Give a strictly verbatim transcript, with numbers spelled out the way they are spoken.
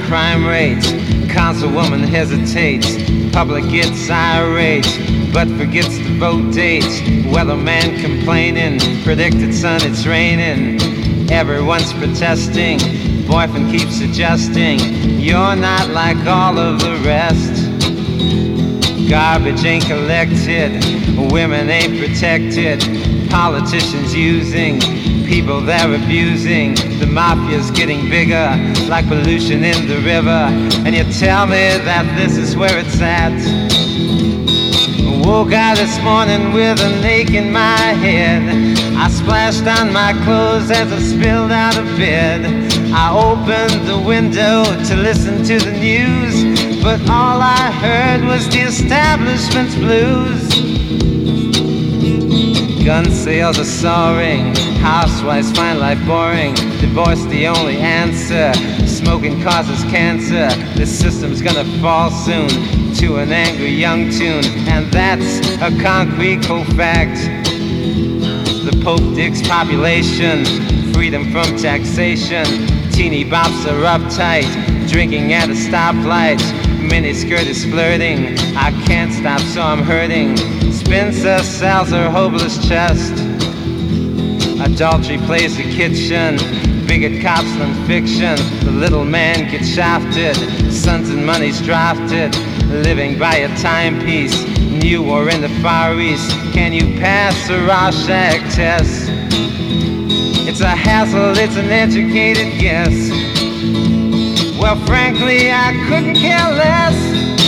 crime rate. Councilwoman hesitates, public gets irate, but forgets to vote dates. Weatherman complaining, predicted sun it's raining. Everyone's protesting, boyfriend keeps suggesting you're not like all of the rest. Garbage ain't collected, women ain't protected, politicians using people they're abusing. The mafia's getting bigger, like pollution in the river. And you tell me that this is where it's at. Woke out this morning with an ache in my head. I splashed on my clothes as I spilled out of bed. I opened the window to listen to the news, but all I heard was the establishment's blues. Gun sales are soaring, housewives find life boring, divorce the only answer, smoking causes cancer. This system's gonna fall soon to an angry young tune, and that's a concrete cold fact. The Pope digs population, freedom from taxation. Teeny bops are uptight, drinking at a stoplight. Miniskirt is flirting, I can't stop so I'm hurting. Spencer sells her hopeless chest. Adultery plays the kitchen, bigot cops than fiction. The little man gets shafted, sons and money's drafted. Living by a timepiece, new or in the Far East. Can you pass a Rorschach test? It's a hassle, it's an educated guess. Well, frankly, I couldn't care less.